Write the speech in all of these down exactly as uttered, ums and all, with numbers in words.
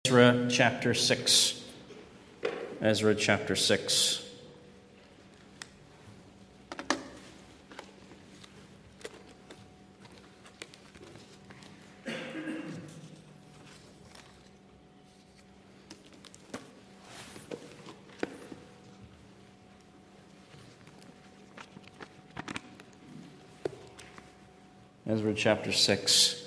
Ezra chapter six. Ezra chapter six. Ezra chapter six.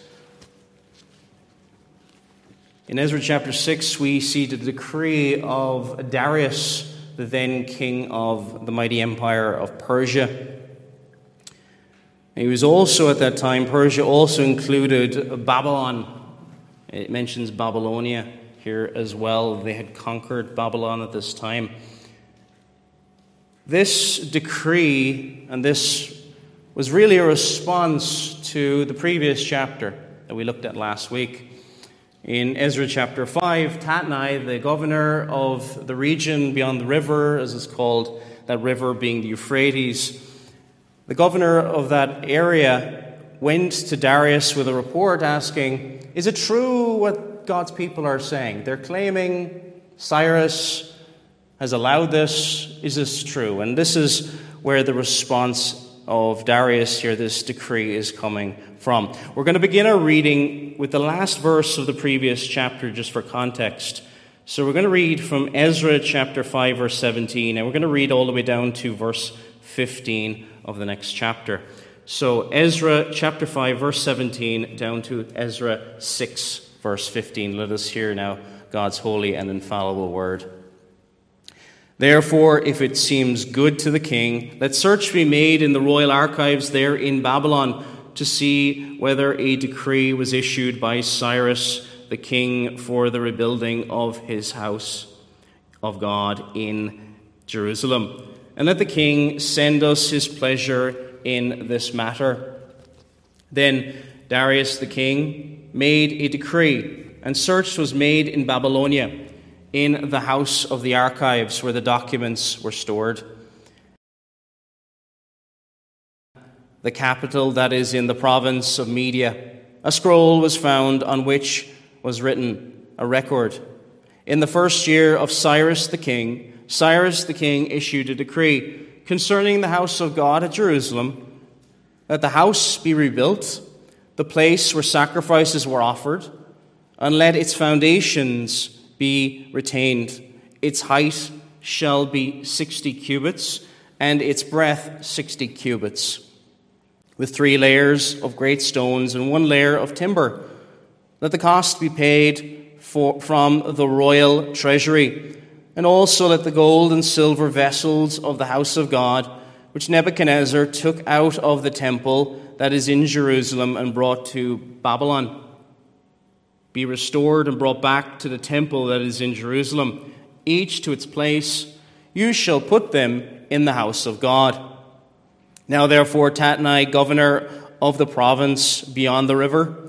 In Ezra chapter six, we see the decree of Darius, the then king of the mighty empire of Persia. He was also, at that time, Persia also included Babylon. It mentions Babylonia here as well. They had conquered Babylon at this time. This decree, and this was really a response to the previous chapter that we looked at last week. In Ezra chapter five, Tatnai, the governor of the region beyond the river, as it's called, that river being the Euphrates, the governor of that area went to Darius with a report asking, is it true what God's people are saying? They're claiming Cyrus has allowed this. Is this true? And this is where the response of Darius here, this decree, is coming from. We're going to begin our reading with the last verse of the previous chapter, just for context. So we're going to read from Ezra chapter five, verse seventeen, and we're going to read all the way down to verse fifteen of the next chapter. So Ezra chapter five, verse seventeen, down to Ezra six, verse fifteen. Let us hear now God's holy and infallible word. Therefore, if it seems good to the king, let search be made in the royal archives there in Babylon to see whether a decree was issued by Cyrus the king for the rebuilding of his house of God in Jerusalem. And let the king send us his pleasure in this matter. Then Darius the king made a decree, and search was made in Babylonia, in the house of the archives where the documents were stored, the capital that is in the province of Media. A scroll was found on which was written a record. In the first year of Cyrus the king, Cyrus the king issued a decree concerning the house of God at Jerusalem, that the house be rebuilt, the place where sacrifices were offered, and let its foundations be retained. Its height shall be sixty cubits, and its breadth sixty cubits, with three layers of great stones and one layer of timber. Let the cost be paid for, from the royal treasury, and also let the gold and silver vessels of the house of God, which Nebuchadnezzar took out of the temple that is in Jerusalem and brought to Babylon, be restored and brought back to the temple that is in Jerusalem, each to its place. You shall put them in the house of God. Now therefore, Tatnai, governor of the province beyond the river,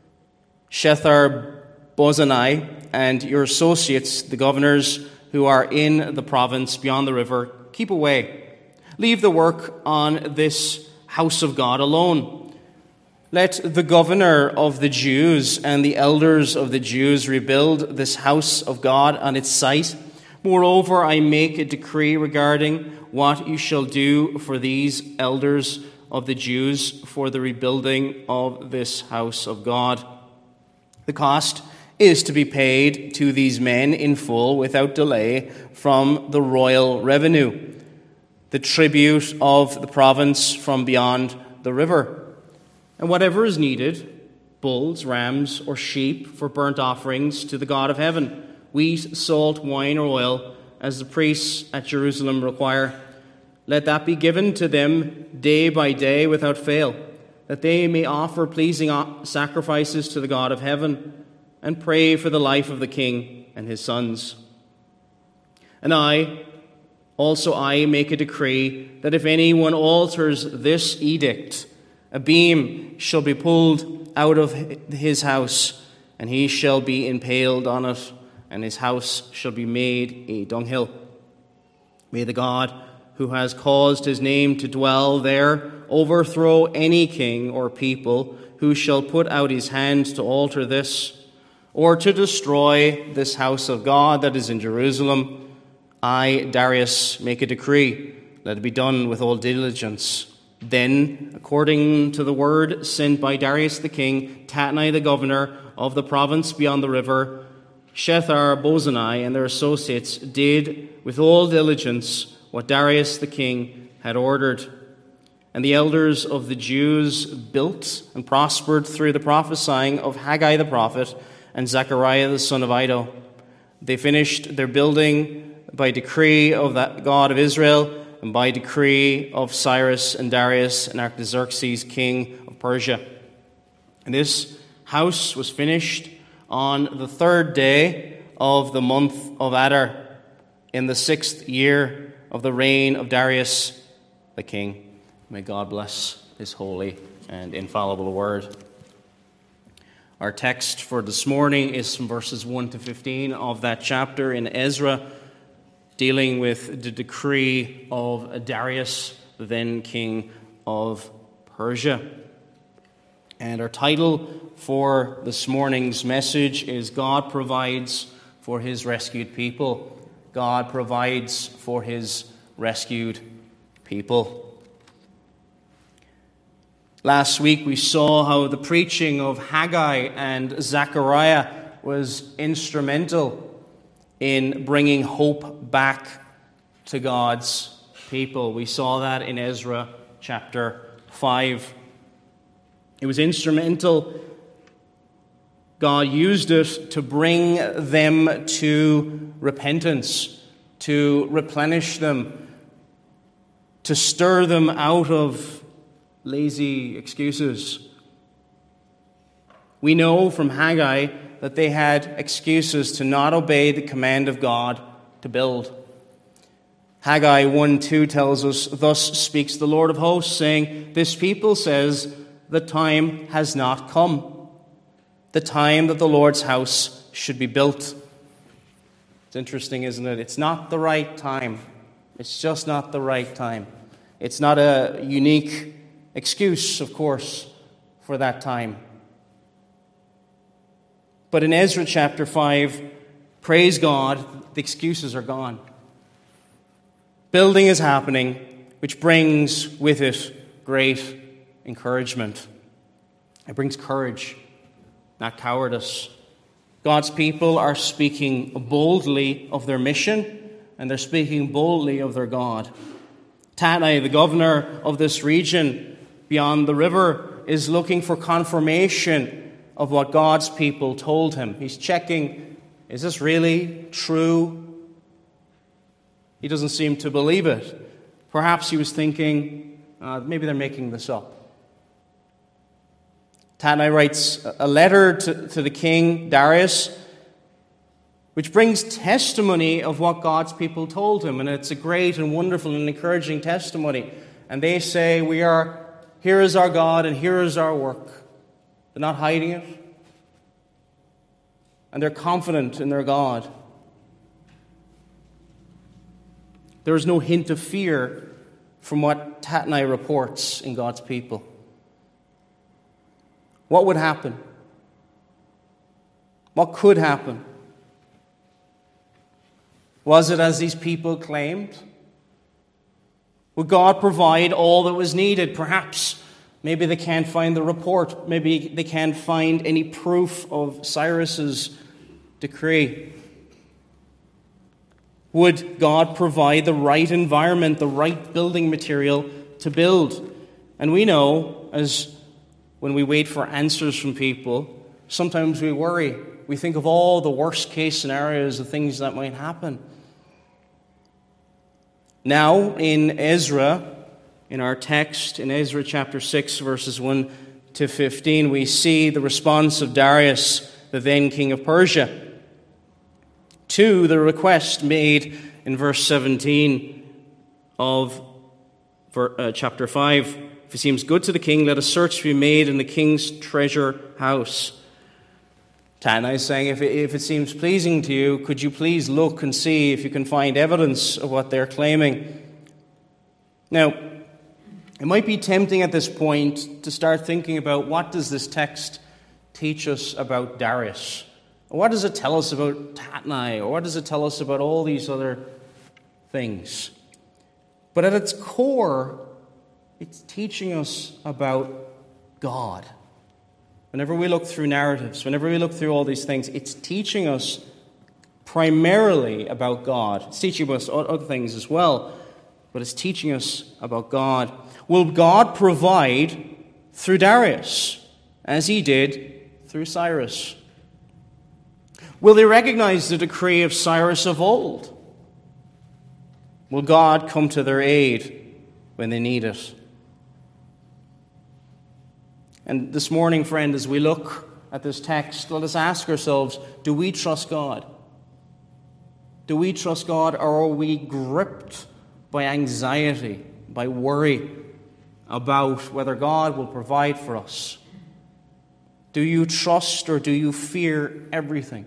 Shethar-Bozenai, and your associates, the governors who are in the province beyond the river, keep away. Leave the work on this house of God alone. Let the governor of the Jews and the elders of the Jews rebuild this house of God on its site. Moreover, I make a decree regarding what you shall do for these elders of the Jews for the rebuilding of this house of God. The cost is to be paid to these men in full without delay from the royal revenue, the tribute of the province from beyond the river. And whatever is needed, bulls, rams, or sheep for burnt offerings to the God of heaven, wheat, salt, wine, or oil, as the priests at Jerusalem require, let that be given to them day by day without fail, that they may offer pleasing sacrifices to the God of heaven and pray for the life of the king and his sons. And I, also I, make a decree that if anyone alters this edict, a beam shall be pulled out of his house, and he shall be impaled on it, and his house shall be made a dunghill. May the God who has caused his name to dwell there overthrow any king or people who shall put out his hand to alter this, or to destroy this house of God that is in Jerusalem, I, Darius, make a decree. Let it be done with all diligence. Then, according to the word sent by Darius the king, Tatnai the governor of the province beyond the river, Shethar-bozenai and their associates did with all diligence what Darius the king had ordered. And the elders of the Jews built and prospered through the prophesying of Haggai the prophet and Zechariah the son of Iddo. They finished their building by decree of the God of Israel, and by decree of Cyrus and Darius and Artaxerxes, king of Persia. And this house was finished on the third day of the month of Adar, in the sixth year of the reign of Darius the king. May God bless his holy and infallible word. Our text for this morning is from verses one to fifteen of that chapter in Ezra, dealing with the decree of Darius, the then king of Persia. And our title for this morning's message is God Provides for His Rescued People. God provides for His rescued people. Last week we saw how the preaching of Haggai and Zechariah was instrumental in bringing hope back to God's people. We saw that in Ezra chapter five. It was instrumental. God used it to bring them to repentance, to replenish them, to stir them out of lazy excuses. We know from Haggai that they had excuses to not obey the command of God to build. Haggai one two tells us, "Thus speaks the Lord of hosts, saying, This people says, the time has not come, the time that the Lord's house should be built." It's interesting, isn't it? It's not the right time. It's just not the right time. It's not a unique excuse, of course, for that time. But in Ezra chapter five, praise God, the excuses are gone. Building is happening, which brings with it great encouragement. It brings courage, not cowardice. God's people are speaking boldly of their mission, and they're speaking boldly of their God. Tatnai, the governor of this region beyond the river, is looking for confirmation of what God's people told him. He's checking, is this really true? He doesn't seem to believe it. Perhaps he was thinking, uh, maybe they're making this up. Tatnai writes a letter to, to the king, Darius, which brings testimony of what God's people told him. And it's a great and wonderful and encouraging testimony. And they say, we are, here is our God and here is our work. They're not hiding it. And they're confident in their God. There is no hint of fear from what Tatnai reports in God's people. What would happen? What could happen? Was it as these people claimed? Would God provide all that was needed? Perhaps. Maybe they can't find the report. Maybe they can't find any proof of Cyrus's decree. Would God provide the right environment, the right building material to build? And we know, as when we wait for answers from people, sometimes we worry. We think of all the worst case scenarios of things that might happen. Now, in Ezra, in our text, in Ezra chapter six, verses one to fifteen, we see the response of Darius, the then king of Persia, to the request made in verse seventeen of chapter five. If it seems good to the king, let a search be made in the king's treasure house. Tatnai is saying, if it, if it seems pleasing to you, could you please look and see if you can find evidence of what they're claiming? Now, it might be tempting at this point to start thinking about, what does this text teach us about Darius? What does it tell us about Tatnai? Or what does it tell us about all these other things? But at its core, it's teaching us about God. Whenever we look through narratives, whenever we look through all these things, it's teaching us primarily about God. It's teaching us other things as well, but it's teaching us about God. Will God provide through Darius, as he did through Cyrus? Will they recognize the decree of Cyrus of old? Will God come to their aid when they need it? And this morning, friend, as we look at this text, let us ask ourselves, do we trust God? Do we trust God, or are we gripped by anxiety, by worry about whether God will provide for us? Do you trust or do you fear everything?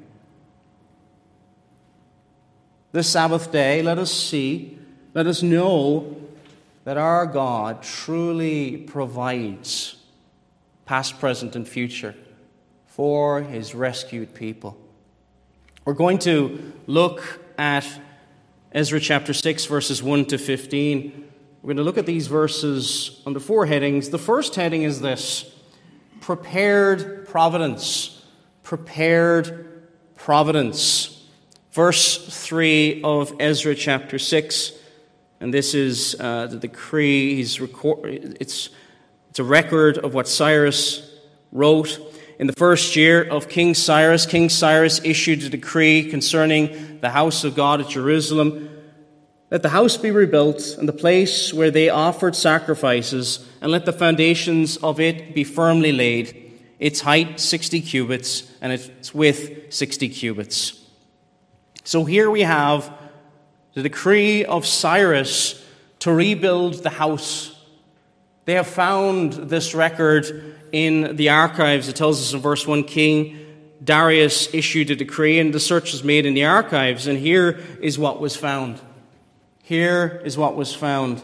This Sabbath day, let us see, let us know that our God truly provides, past, present, and future, for his rescued people. We're going to look at Ezra chapter six, verses one to fifteen. We're going to look at these verses under four headings. The first heading is this: prepared providence. Prepared providence. Verse three of Ezra chapter six, and this is uh, the decree. He's record, it's It's a record of what Cyrus wrote. In the first year of King Cyrus, King Cyrus issued a decree concerning the house of God at Jerusalem. Let the house be rebuilt, and the place where they offered sacrifices, and let the foundations of it be firmly laid. Its height sixty cubits, and its width sixty cubits. So here we have the decree of Cyrus to rebuild the house. They have found this record in the archives. It tells us in verse one, King Darius issued a decree, and the search was made in the archives, and here is what was found. Here is what was found.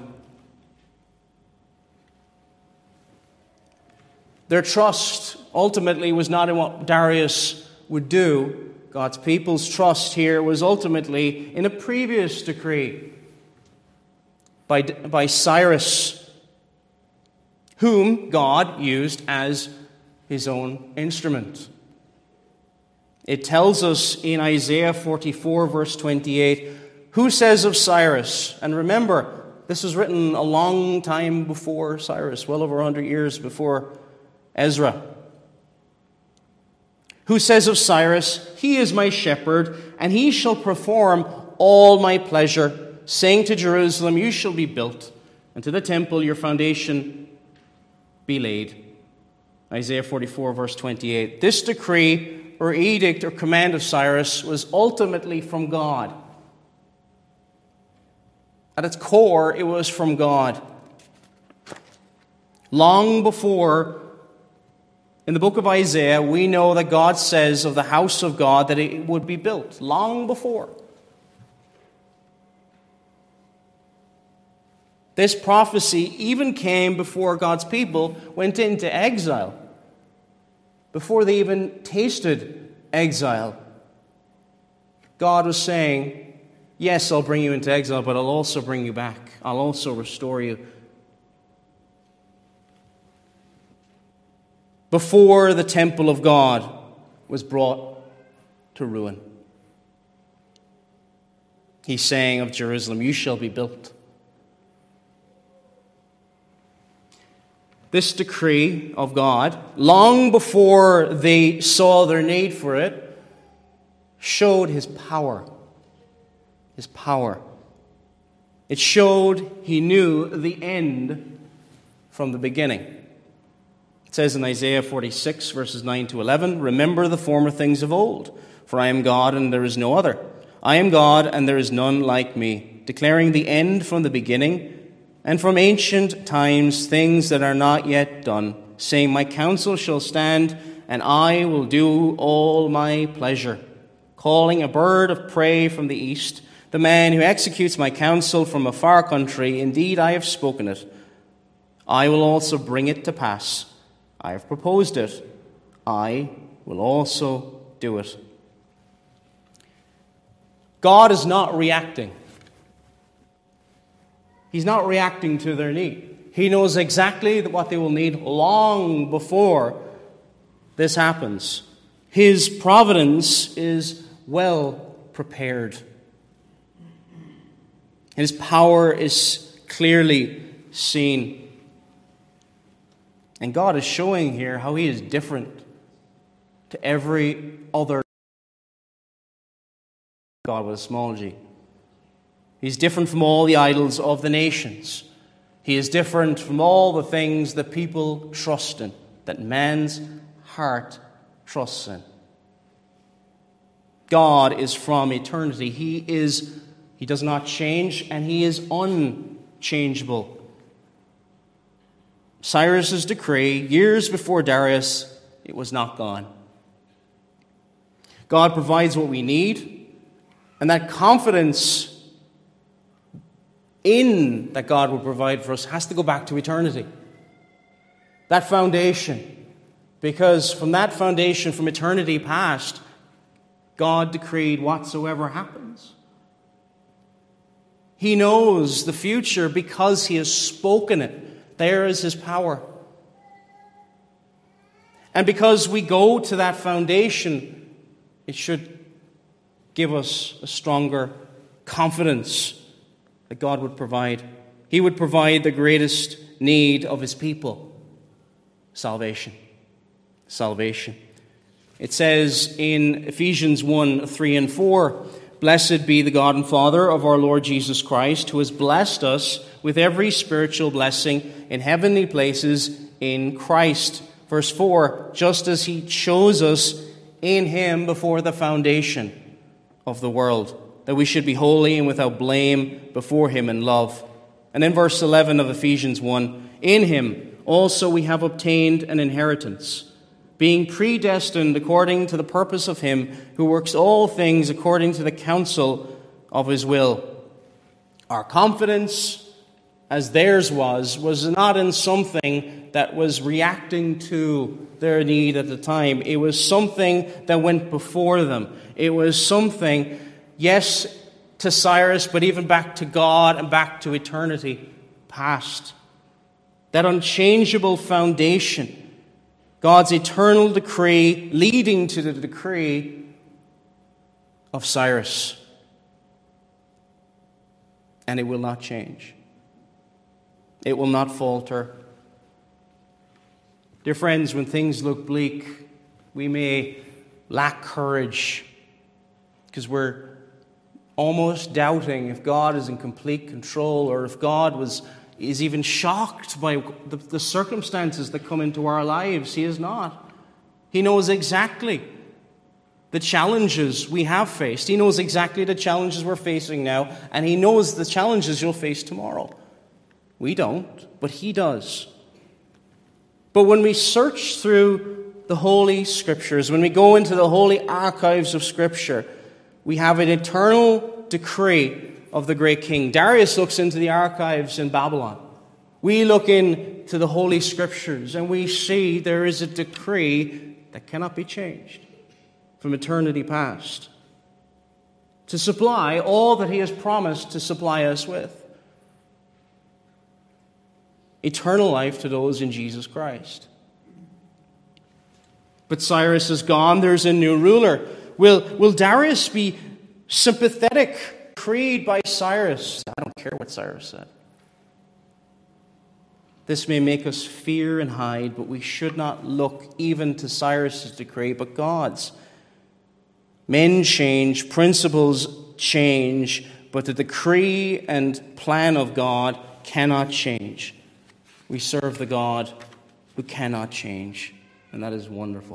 Their trust ultimately was not in what Darius would do. God's people's trust here was ultimately in a previous decree by, by Cyrus, whom God used as his own instrument. It tells us in Isaiah forty-four, verse twenty-eight, who says of Cyrus, and remember, this was written a long time before Cyrus, well over one hundred years before Ezra. Who says of Cyrus, he is my shepherd, and he shall perform all my pleasure, saying to Jerusalem, you shall be built, and to the temple your foundation be laid. Isaiah forty-four, verse twenty-eight. This decree or edict or command of Cyrus was ultimately from God. At its core, it was from God. Long before, in the book of Isaiah, we know that God says of the house of God that it would be built. Long before. This prophecy even came before God's people went into exile, before they even tasted exile. God was saying, yes, I'll bring you into exile, but I'll also bring you back. I'll also restore you. Before the temple of God was brought to ruin, he's saying of Jerusalem, you shall be built. This decree of God, long before they saw their need for it, showed his power. His power. It showed he knew the end from the beginning. It says in Isaiah forty-six, verses nine to eleven, remember the former things of old, for I am God and there is no other. I am God and there is none like me, declaring the end from the beginning, and from ancient times things that are not yet done, saying, my counsel shall stand, and I will do all my pleasure, calling a bird of prey from the east, the man who executes my counsel from a far country. Indeed, I have spoken it. I will also bring it to pass. I have proposed it. I will also do it. God is not reacting. He's not reacting to their need. He knows exactly what they will need long before this happens. His providence is well prepared. His power is clearly seen. And God is showing here how He is different to every other God with a small g. He's different from all the idols of the nations. He is different from all the things that people trust in, that man's heart trusts in. God is from eternity. He is, He does not change, and He is unchangeable. Cyrus's decree, years before Darius, it was not gone. God provides what we need, and that confidence in that God will provide for us has to go back to eternity. That foundation. Because from that foundation, from eternity past, God decreed whatsoever happens. He knows the future because He has spoken it. There is His power. And because we go to that foundation, it should give us a stronger confidence that God would provide. He would provide the greatest need of His people. Salvation. Salvation. It says in Ephesians one, three and four, "Blessed be the God and Father of our Lord Jesus Christ, who has blessed us with every spiritual blessing in heavenly places in Christ." Verse four, "Just as He chose us in Him before the foundation of the world, that we should be holy and without blame before Him in love." And in verse eleven of Ephesians one, "In Him also we have obtained an inheritance, being predestined according to the purpose of Him who works all things according to the counsel of His will." Our confidence, as theirs was, was not in something that was reacting to their need at the time. It was something that went before them. It was something, yes, to Cyrus, but even back to God and back to eternity past. That unchangeable foundation, God's eternal decree leading to the decree of Cyrus. And it will not change. It will not falter. Dear friends, when things look bleak, we may lack courage because we're almost doubting if God is in complete control or if God was is even shocked by the, the circumstances that come into our lives. He is not. He knows exactly the challenges we have faced. He knows exactly the challenges we're facing now, and He knows the challenges you'll face tomorrow. We don't, but He does. But when we search through the Holy Scriptures, when we go into the holy archives of Scripture, we have an eternal decree of the great king. Darius looks into the archives in Babylon. We look into the Holy Scriptures and we see there is a decree that cannot be changed from eternity past to supply all that He has promised to supply us with. Eternal life to those in Jesus Christ. But Cyrus is gone. There's a new ruler. Will, will Darius be sympathetic? Decreed by Cyrus. I don't care what Cyrus said. This may make us fear and hide, but we should not look even to Cyrus's decree, but God's. Men change, principles change, but the decree and plan of God cannot change. We serve the God who cannot change, and that is wonderful.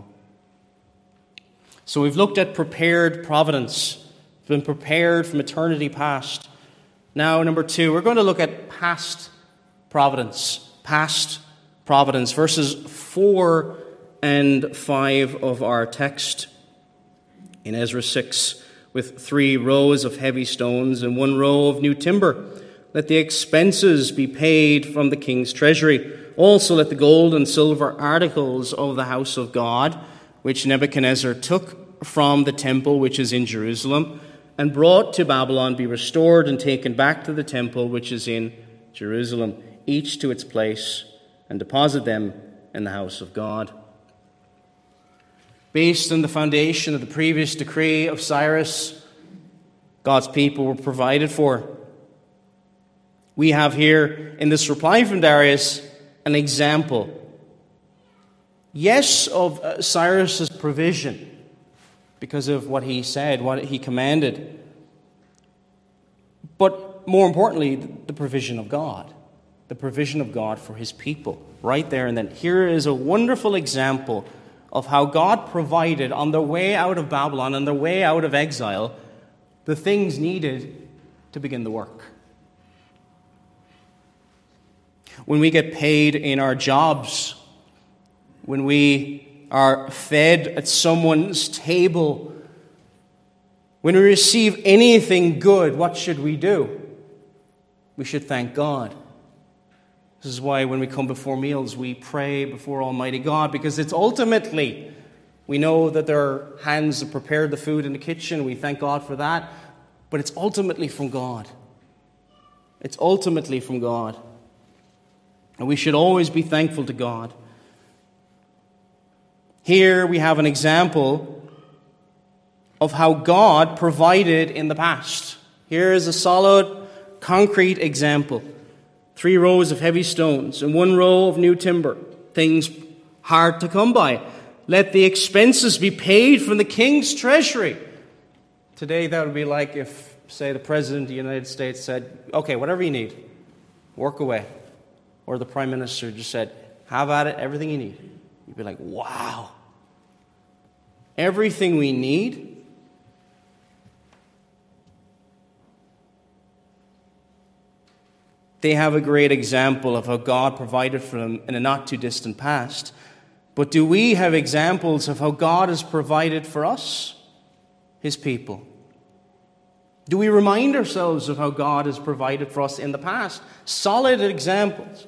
So we've looked at prepared providence. It's been prepared from eternity past. Now, number two, we're going to look at past providence. Past providence. Verses four and five of our text in Ezra six, with three rows of heavy stones and one row of new timber. Let the expenses be paid from the king's treasury. Also let the gold and silver articles of the house of God, which Nebuchadnezzar took from the temple which is in Jerusalem, and brought to Babylon be restored and taken back to the temple which is in Jerusalem, each to its place, and deposit them in the house of God. Based on the foundation of the previous decree of Cyrus, God's people were provided for. We have here in this reply from Darius an example, yes, of uh, Cyrus's provision because of what he said, what he commanded, but more importantly, the provision of God, the provision of God for his people, right there and then. Here is a wonderful example of how God provided on their way out of Babylon, on their way out of exile, the things needed to begin the work. When we get paid in our jobs, when we are fed at someone's table, when we receive anything good, what should we do? We should thank God. This is why when we come before meals, we pray before Almighty God, because it's ultimately, we know that there are hands that prepared the food in the kitchen. We thank God for that. But it's ultimately from God. It's ultimately from God. And we should always be thankful to God. Here we have an example of how God provided in the past. Here is a solid, concrete example. Three rows of heavy stones and one row of new timber. Things hard to come by. Let the expenses be paid from the king's treasury. Today that would be like if, say, the President of the United States said, okay, whatever you need, work away. Or the Prime Minister just said, have at it, everything you need. You'd be like, wow. Everything we need. They have a great example of how God provided for them in a not too distant past. But do we have examples of how God has provided for us, his people? Do we remind ourselves of how God has provided for us in the past? Solid examples.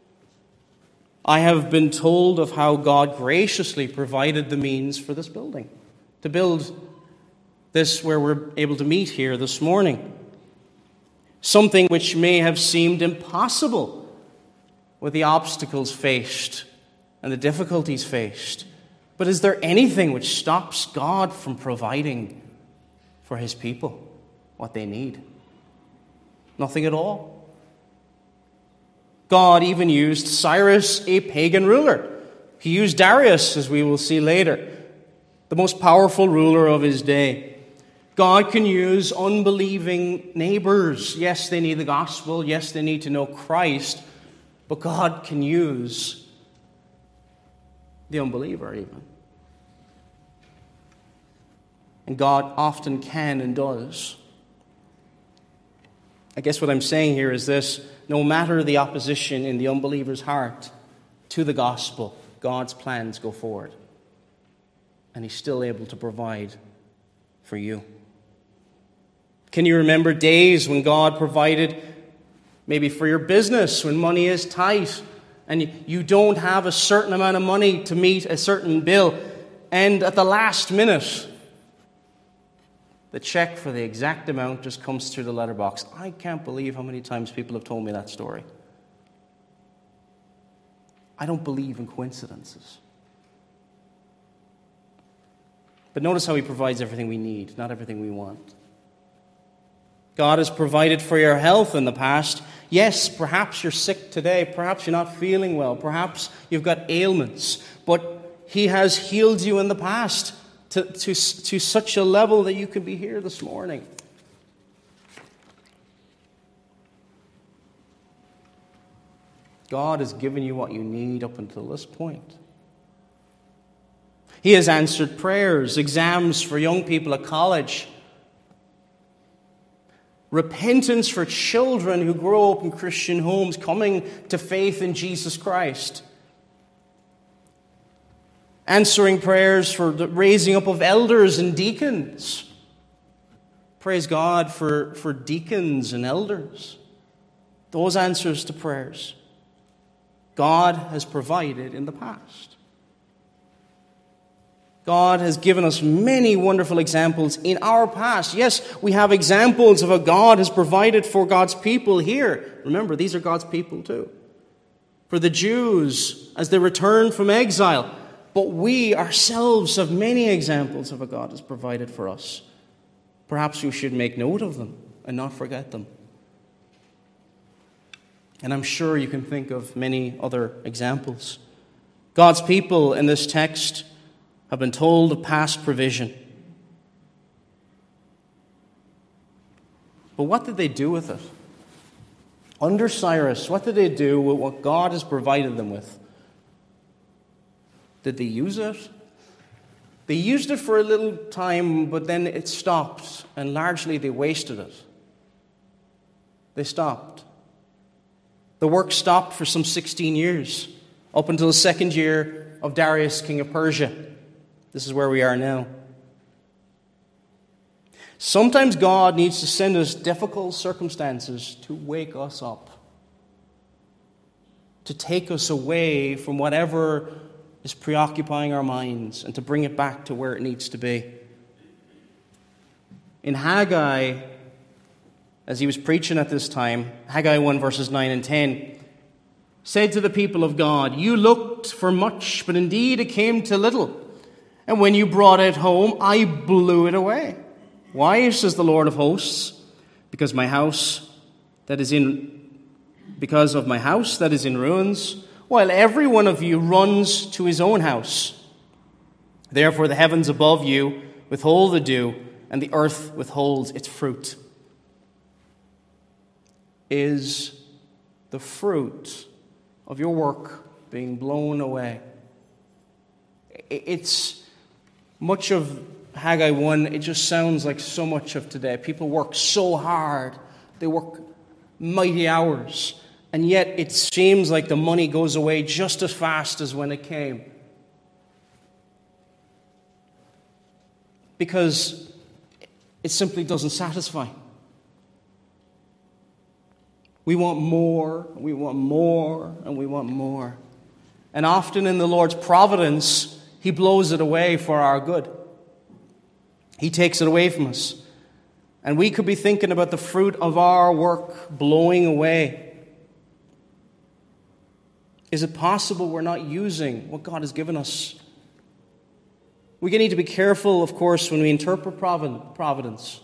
I have been told of how God graciously provided the means for this building, to build this where we're able to meet here this morning. Something which may have seemed impossible with the obstacles faced and the difficulties faced. But is there anything which stops God from providing for his people what they need? Nothing at all. God even used Cyrus, a pagan ruler. He used Darius, as we will see later, the most powerful ruler of his day. God can use unbelieving neighbors. Yes, they need the gospel. Yes, they need to know Christ. But God can use the unbeliever even. And God often can and does. I guess what I'm saying here is this: no matter the opposition in the unbeliever's heart to the gospel, God's plans go forward. And he's still able to provide for you. Can you remember days when God provided maybe for your business, when money is tight and you don't have a certain amount of money to meet a certain bill, and at the last minute, the check for the exact amount just comes through the letterbox? I can't believe how many times people have told me that story. I don't believe in coincidences. But notice how he provides everything we need, not everything we want. God has provided for your health in the past. Yes, perhaps you're sick today. Perhaps you're not feeling well. Perhaps you've got ailments. But he has healed you in the past to, to, to such a level that you can be here this morning. God has given you what you need up until this point. He has answered prayers, exams for young people at college, repentance for children who grow up in Christian homes, coming to faith in Jesus Christ. Answering prayers for the raising up of elders and deacons. Praise God for, for deacons and elders. Those answers to prayers God has provided in the past. God has given us many wonderful examples in our past. Yes, we have examples of how God has provided for God's people here. Remember, these are God's people too. For the Jews as they return from exile. But we ourselves have many examples of how God has provided for us. Perhaps we should make note of them and not forget them. And I'm sure you can think of many other examples. God's people in this text have been told of past provision. But what did they do with it? Under Cyrus, what did they do with what God has provided them with? Did they use it? They used it for a little time, but then it stopped, and largely they wasted it. They stopped. The work stopped for some sixteen years, up until the second year of Darius, king of Persia. This is where we are now. Sometimes God needs to send us difficult circumstances to wake us up, to take us away from whatever is preoccupying our minds and to bring it back to where it needs to be. In Haggai, as he was preaching at this time, Haggai one verses nine and ten, said to the people of God, "You looked for much, but indeed it came to little. And when you brought it home, I blew it away. Why, says the Lord of hosts? Because my house that is in, because of my house that is in ruins, while every one of you runs to his own house. Therefore the heavens above you withhold the dew, and the earth withholds its fruit." Is the fruit of your work being blown away? It's much of Haggai one, it just sounds like so much of today. People work so hard. They work mighty hours. And yet it seems like the money goes away just as fast as when it came. Because it simply doesn't satisfy. We want more, we want more, and we want more. And often in the Lord's providence, He blows it away for our good. He takes it away from us. And we could be thinking about the fruit of our work blowing away. Is it possible we're not using what God has given us? We need to be careful, of course, when we interpret providence.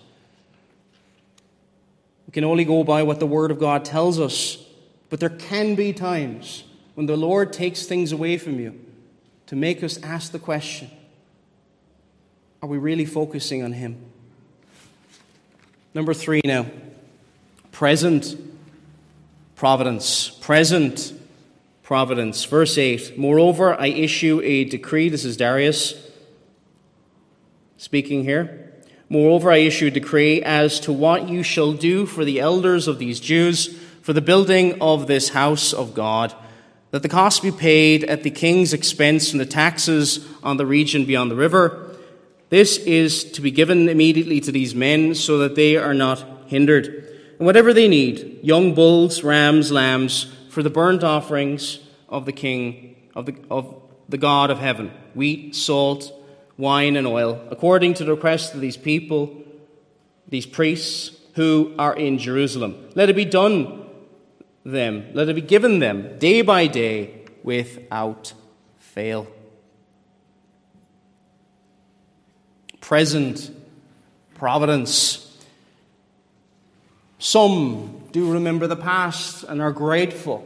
We can only go by what the Word of God tells us. But there can be times when the Lord takes things away from you to make us ask the question, are we really focusing on Him? Number three now, present providence. Present providence. Verse eight, "Moreover, I issue a decree," this is Darius speaking here. "Moreover, I issue a decree as to what you shall do for the elders of these Jews, for the building of this house of God, that the cost be paid at the king's expense and the taxes on the region beyond the river. This is to be given immediately to these men, so that they are not hindered. And whatever they need, young bulls, rams, lambs, for the burnt offerings of the King, of the, of the God of heaven, wheat, salt, wine, and oil, according to the request of these people, these priests who are in Jerusalem. Let it be done them, let it be given them day by day without fail." Present providence. Some do remember the past and are grateful.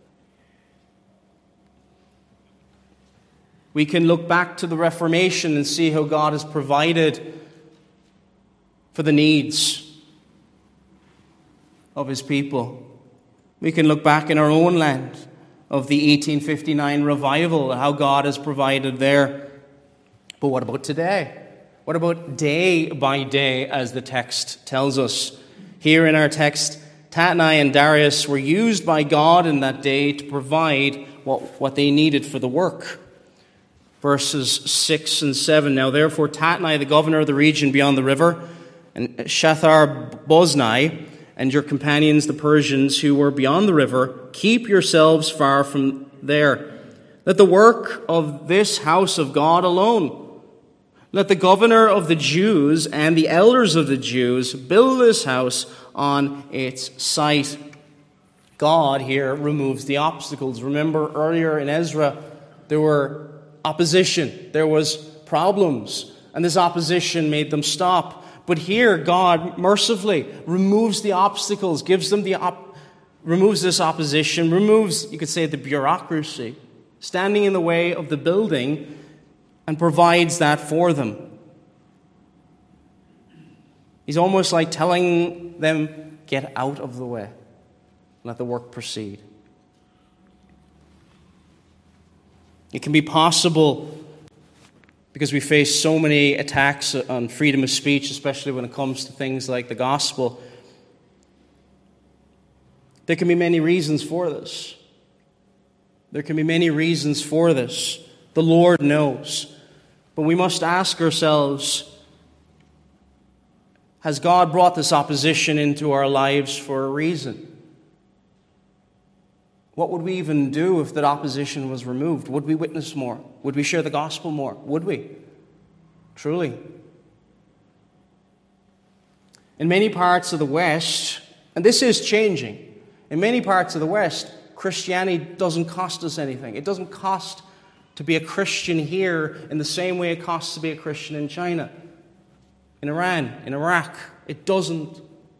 We can look back to the Reformation and see how God has provided for the needs of His people. We can look back in our own land of the eighteen fifty-nine revival, how God has provided there. But what about today? What about day by day, as the text tells us? Here in our text, Tatnai and Darius were used by God in that day to provide what, what they needed for the work. Verses six and seven, "Now therefore Tatnai, the governor of the region beyond the river, and Shethar-boznai, and your companions, the Persians, who were beyond the river, keep yourselves far from there. Let the work of this house of God alone Let the governor of the Jews and the elders of the Jews build this house on its site. God here removes the obstacles. Remember earlier in Ezra, there were opposition, there was problems, and this opposition made them stop. But here, God mercifully removes the obstacles, gives them the op- removes this opposition, removes, you could say, the bureaucracy standing in the way of the building, and provides that for them. He's almost like telling them, get out of the way. Let the work proceed. It can be possible because we face so many attacks on freedom of speech, especially when it comes to things like the gospel. There can be many reasons for this. There can be many reasons for this. The Lord knows. But we must ask ourselves, has God brought this opposition into our lives for a reason? What would we even do if that opposition was removed? Would we witness more? Would we share the gospel more? Would we? Truly. In many parts of the West, and this is changing, in many parts of the West, Christianity doesn't cost us anything. It doesn't cost to be a Christian here in the same way it costs to be a Christian in China, in Iran, in Iraq. It doesn't.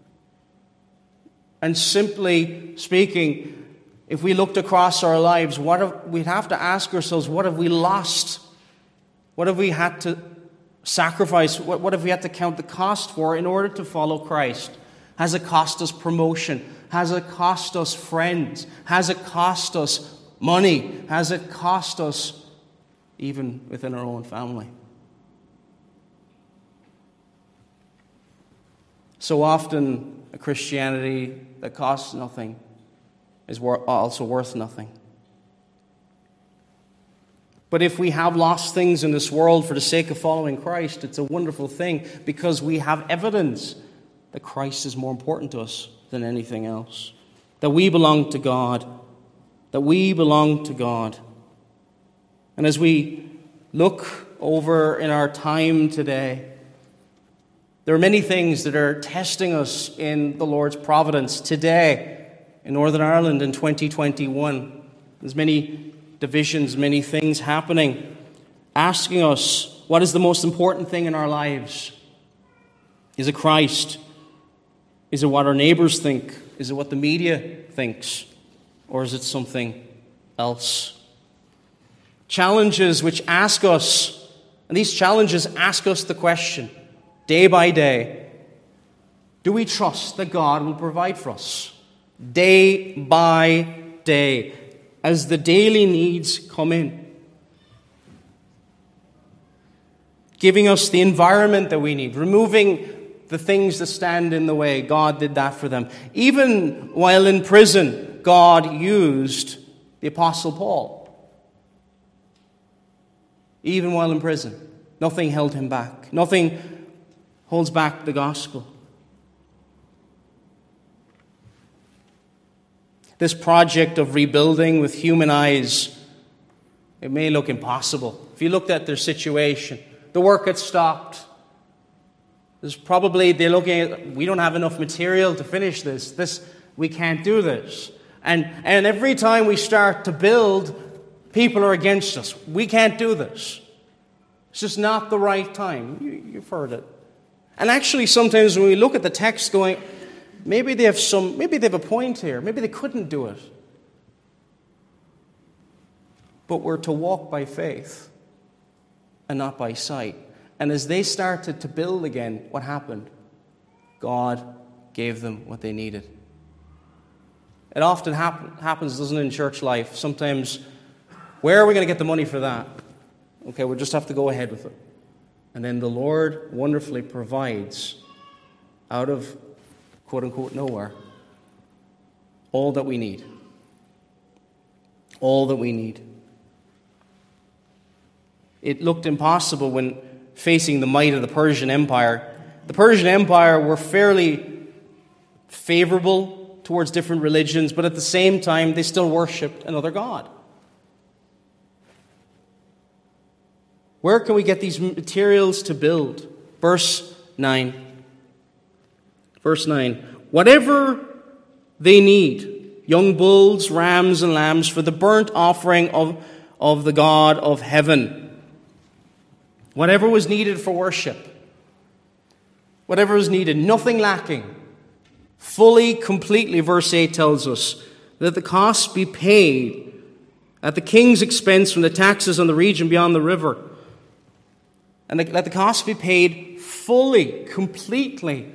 And simply speaking, if we looked across our lives, what have, we'd have to ask ourselves, what have we lost? What have we had to sacrifice? What, what have we had to count the cost for in order to follow Christ? Has it cost us promotion? Has it cost us friends? Has it cost us money? Has it cost us even within our own family? So often, a Christianity that costs nothing is also worth nothing. But if we have lost things in this world for the sake of following Christ, it's a wonderful thing because we have evidence that Christ is more important to us than anything else. That we belong to God. That we belong to God. And as we look over in our time today, there are many things that are testing us in the Lord's providence today in Northern Ireland in twenty twenty-one. There's many divisions, many things happening, asking us, what is the most important thing in our lives? Is it Christ? Is it what our neighbors think? Is it what the media thinks? Or is it something else? Challenges which ask us, and these challenges ask us the question, day by day, do we trust that God will provide for us? Day by day, as the daily needs come in. Giving us the environment that we need, removing the things that stand in the way. God did that for them. Even while in prison, God used the Apostle Paul. Even while in prison, nothing held him back. Nothing holds back the gospel. This project of rebuilding with human eyes, it may look impossible. If you looked at their situation, the work had stopped. There's probably, they're looking at, we don't have enough material to finish this. This, we can't do this. And, and every time we start to build, people are against us. We can't do this. It's just not the right time. You, you've heard it. And actually, sometimes when we look at the text going, maybe they have some, maybe they have a point here. Maybe they couldn't do it. But we're to walk by faith and not by sight. And as they started to build again, what happened? God gave them what they needed. It often happen, happens, doesn't it, in church life? Sometimes, where are we going to get the money for that? Okay, we'll just have to go ahead with it. And then the Lord wonderfully provides out of quote-unquote nowhere all that we need. All that we need. It looked impossible when facing the might of the Persian Empire. The Persian Empire were fairly favorable towards different religions, but at the same time, they still worshipped another god. Where can we get these materials to build? Verse nine. Verse nine. Whatever they need, young bulls, rams, and lambs for the burnt offering of, of the God of heaven. Whatever was needed for worship. Whatever was needed, nothing lacking. Fully, completely, verse eight tells us, that the costs be paid at the king's expense from the taxes on the region beyond the river. And let the costs be paid fully, completely.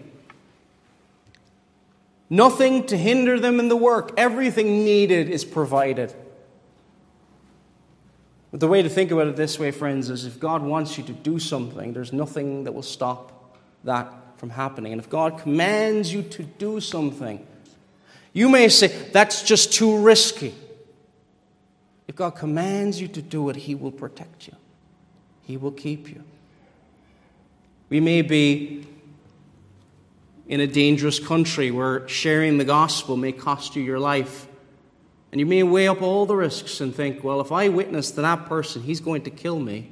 Nothing to hinder them in the work. Everything needed is provided. But the way to think about it this way, friends, is if God wants you to do something, there's nothing that will stop that from happening. And if God commands you to do something, you may say, that's just too risky. If God commands you to do it, He will protect you. He will keep you. We may be in a dangerous country where sharing the gospel may cost you your life. And you may weigh up all the risks and think, well, if I witness to that person, he's going to kill me.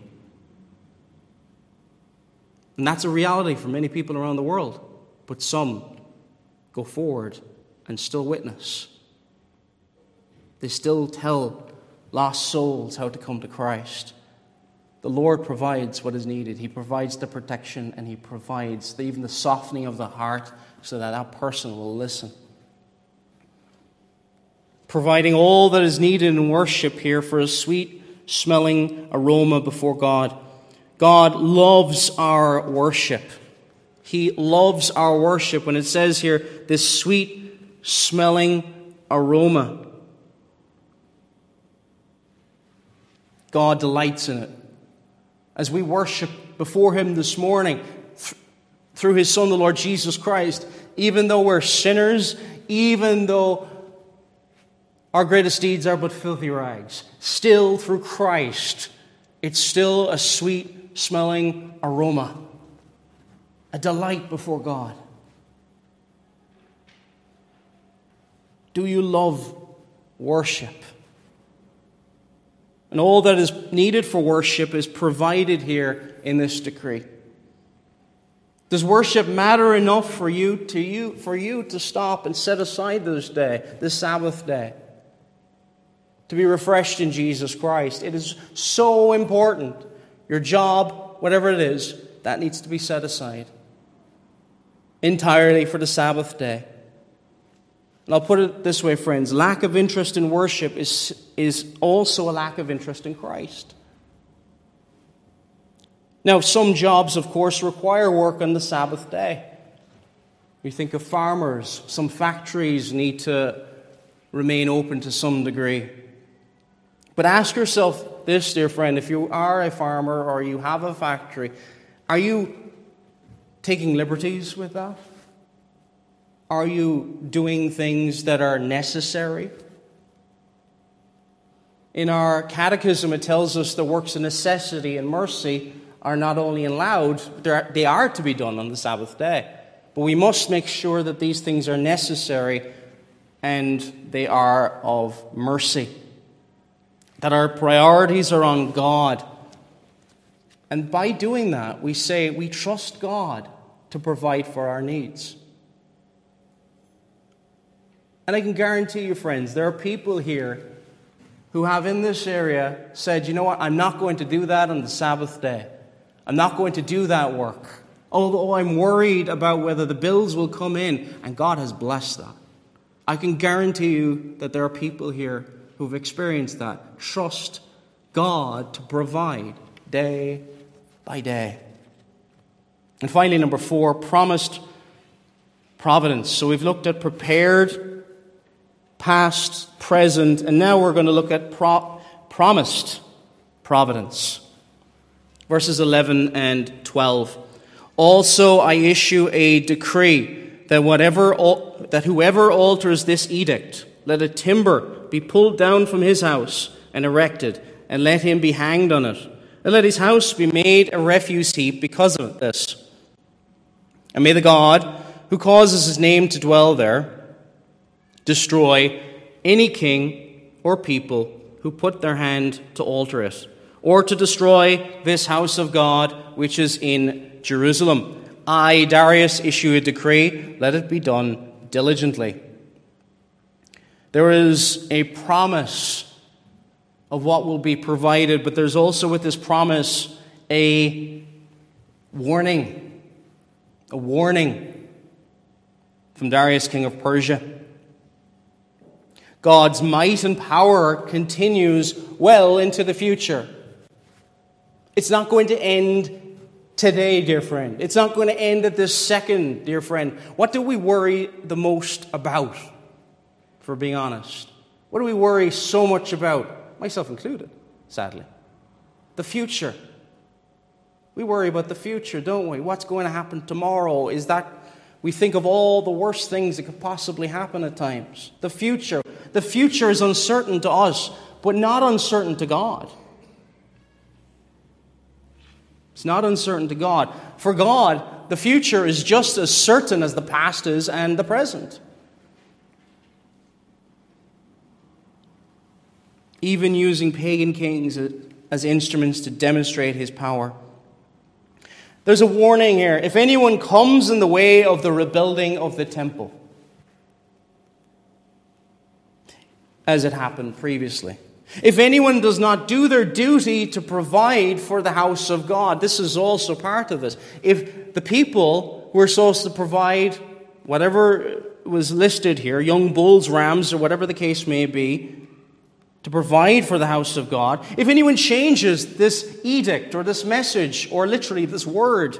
And that's a reality for many people around the world. But some go forward and still witness. They still tell lost souls how to come to Christ. The Lord provides what is needed. He provides the protection, and He provides the, even the softening of the heart so that that person will listen. Providing all that is needed in worship here for a sweet-smelling aroma before God. God loves our worship. He loves our worship. When it says here, this sweet-smelling aroma, God delights in it. As we worship before Him this morning, th- through His Son, the Lord Jesus Christ, even though we're sinners, even though our greatest deeds are but filthy rags, still through Christ, it's still a sweet-smelling aroma, a delight before God. Do you love worship? And all that is needed for worship is provided here in this decree. Does worship matter enough for you to you for you to stop and set aside this day, this Sabbath day, to be refreshed in Jesus Christ? It is so important. Your job, whatever it is, that needs to be set aside entirely for the Sabbath day. And I'll put it this way, friends. Lack of interest in worship is, is also a lack of interest in Christ. Now, some jobs, of course, require work on the Sabbath day. We think of farmers. Some factories need to remain open to some degree. But ask yourself this, dear friend, if you are a farmer or you have a factory, are you taking liberties with that? Are you doing things that are necessary? In our catechism, it tells us the works of necessity and mercy are not only allowed, they are to be done on the Sabbath day. But we must make sure that these things are necessary and they are of mercy. That our priorities are on God. And by doing that, we say we trust God to provide for our needs. And I can guarantee you, friends, there are people here who have in this area said, you know what, I'm not going to do that on the Sabbath day. I'm not going to do that work. Although I'm worried about whether the bills will come in, and God has blessed that. I can guarantee you that there are people here who've experienced that. Trust God to provide day by day. And finally, number four, promised providence. So we've looked at prepared, past, present, and now we're going to look at pro- promised providence. Verses eleven and twelve. Also I issue a decree that whatever al- that whoever alters this edict, let a timber be pulled down from his house and erected, and let him be hanged on it, and let his house be made a refuse heap because of this. And may the God who causes His name to dwell there destroy any king or people who put their hand to alter it. or to destroy this house of God which is in Jerusalem. I, Darius, issue a decree. Let it be done diligently. There is a promise of what will be provided, but there's also with this promise a warning. A warning from Darius, king of Persia. God's might and power continues well into the future. It's not going to end today, dear friend. It's not going to end at this second, dear friend. What do we worry the most about, for being honest? What do we worry so much about? Myself included, sadly. The future. We worry about the future, don't we? What's going to happen tomorrow? Is that we think of all the worst things that could possibly happen at times. The future. The future is uncertain to us, but not uncertain to God. It's not uncertain to God. For God, the future is just as certain as the past is and the present. Even using pagan kings as instruments to demonstrate his power. There's a warning here. If anyone comes in the way of the rebuilding of the temple, as it happened previously. If anyone does not do their duty to provide for the house of God, this is also part of this. If the people who are supposed to provide whatever was listed here, young bulls, rams, or whatever the case may be, to provide for the house of God, if anyone changes this edict or this message, or literally this word,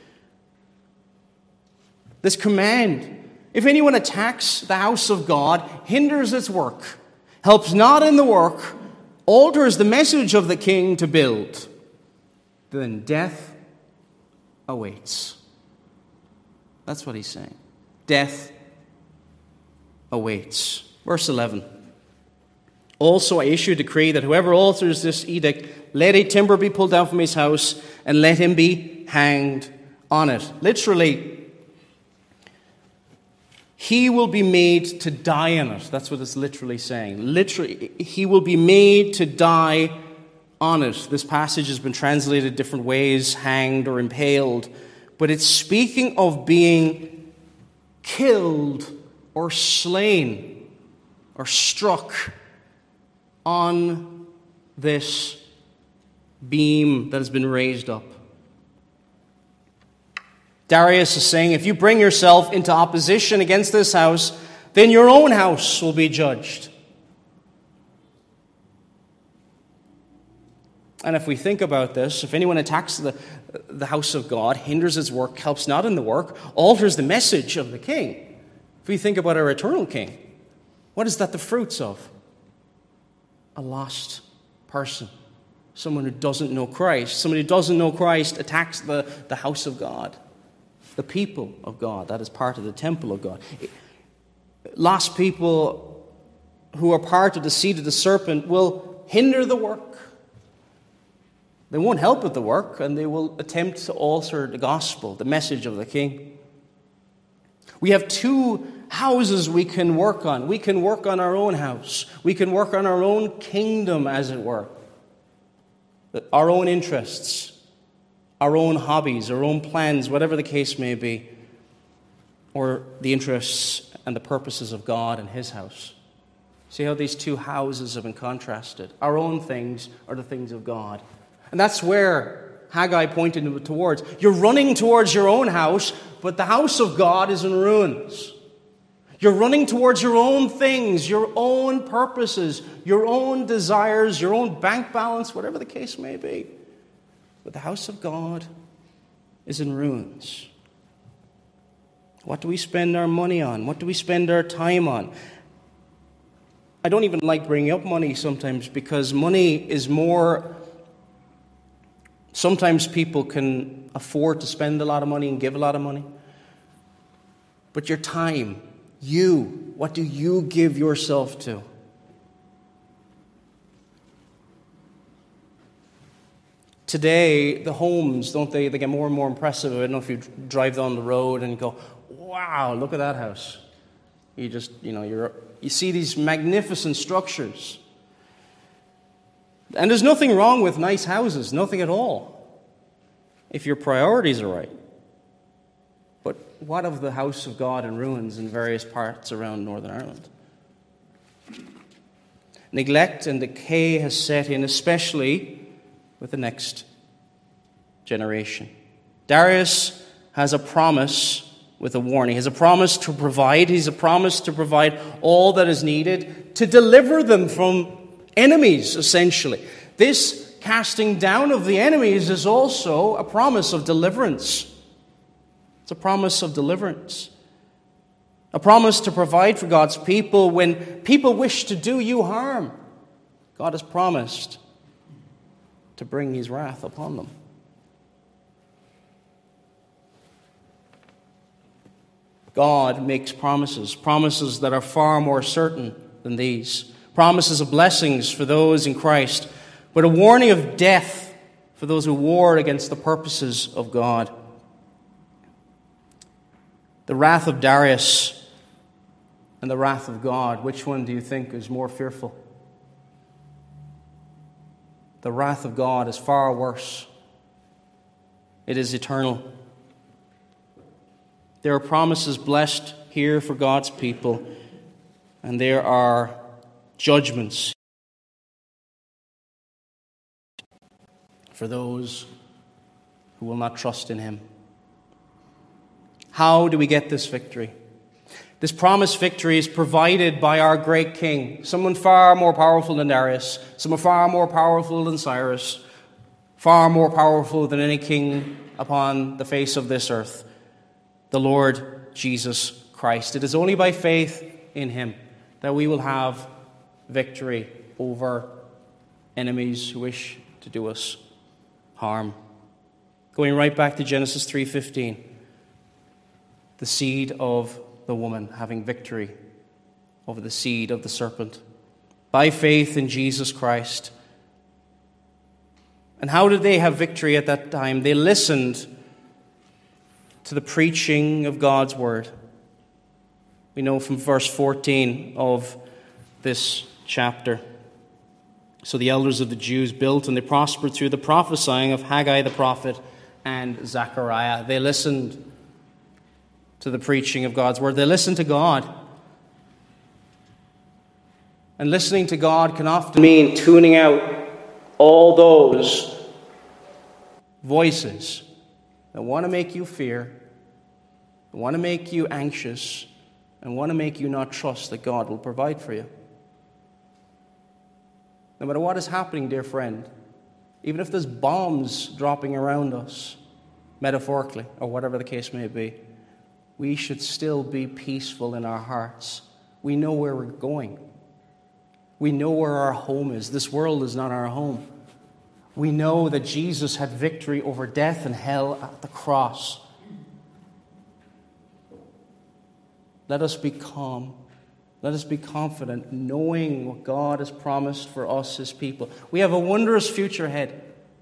this command, if anyone attacks the house of God, hinders its work, helps not in the work, alters the message of the king to build, then death awaits. That's what he's saying. Death awaits. Verse eleven. Also I issue a decree that whoever alters this edict, let a timber be pulled down from his house, and let him be hanged on it. Literally, he will be made to die in it. That's what it's literally saying. Literally, he will be made to die on it. This passage has been translated different ways, hanged or impaled. But it's speaking of being killed or slain or struck on this beam that has been raised up. Darius is saying, if you bring yourself into opposition against this house, then your own house will be judged. And if we think about this, if anyone attacks the, the house of God, hinders its work, helps not in the work, alters the message of the king. If we think about our eternal king, what is that the fruits of? A lost person. Someone who doesn't know Christ. Someone who doesn't know Christ attacks the, the house of God. The people of God. That is part of the temple of God. Lost people who are part of the seed of the serpent will hinder the work. They won't help with the work, and they will attempt to alter the gospel, the message of the king. We have two houses we can work on. We can work on our own house. We can work on our own kingdom, as it were. Our own interests. Our own hobbies, our own plans, whatever the case may be, or the interests and the purposes of God and his house. See how these two houses have been contrasted. Our own things are the things of God. And that's where Haggai pointed towards. You're running towards your own house, but the house of God is in ruins. You're running towards your own things, your own purposes, your own desires, your own bank balance, whatever the case may be. But the house of God is in ruins. What do we spend our money on? What do we spend our time on? I don't even like bringing up money sometimes, because money is more... Sometimes people can afford to spend a lot of money and give a lot of money. But your time, you, what do you give yourself to? Today, the homes, don't they, they get more and more impressive. I don't know if you drive down the road and go, wow, look at that house. You just, you know, you're, you see these magnificent structures. And there's nothing wrong with nice houses, nothing at all, if your priorities are right. But what of the house of God in ruins in various parts around Northern Ireland? Neglect and decay has set in, especially with the next generation. Darius has a promise with a warning. He has a promise to provide. He's a promise to provide all that is needed to deliver them from enemies, essentially. This casting down of the enemies is also a promise of deliverance. It's a promise of deliverance. A promise to provide for God's people when people wish to do you harm. God has promised to bring his wrath upon them. God makes promises, promises that are far more certain than these. Promises of blessings for those in Christ, but a warning of death for those who war against the purposes of God. The wrath of Darius and the wrath of God, which one do you think is more fearful? The wrath of God is far worse. It is eternal. There are promises blessed here for God's people, and there are judgments for those who will not trust in him. How do we get this victory? This promised victory is provided by our great king, someone far more powerful than Darius, someone far more powerful than Cyrus, far more powerful than any king upon the face of this earth, the Lord Jesus Christ. It is only by faith in him that we will have victory over enemies who wish to do us harm. Going right back to Genesis three fifteen, the seed of the woman having victory over the seed of the serpent by faith in Jesus Christ. And how did they have victory at that time? They listened to the preaching of God's word. We know from verse fourteen of this chapter. So the elders of the Jews built and they prospered through the prophesying of Haggai the prophet and Zechariah. They listened to the preaching of God's word. They listened to God. And listening to God can often mean tuning out all those voices that want to make you fear, that want to make you anxious, and want to make you not trust that God will provide for you. No matter what is happening, dear friend, even if there's bombs dropping around us, metaphorically, or whatever the case may be, we should still be peaceful in our hearts. We know where we're going. We know where our home is. This world is not our home. We know that Jesus had victory over death and hell at the cross. Let us be calm. Let us be confident, knowing what God has promised for us, his people. We have a wondrous future ahead.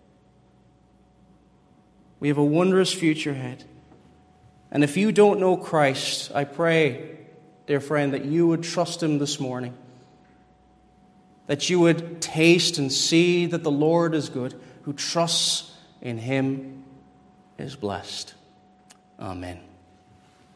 We have a wondrous future ahead. And if you don't know Christ, I pray, dear friend, that you would trust him this morning. That you would taste and see that the Lord is good. Who trusts in him is blessed. Amen.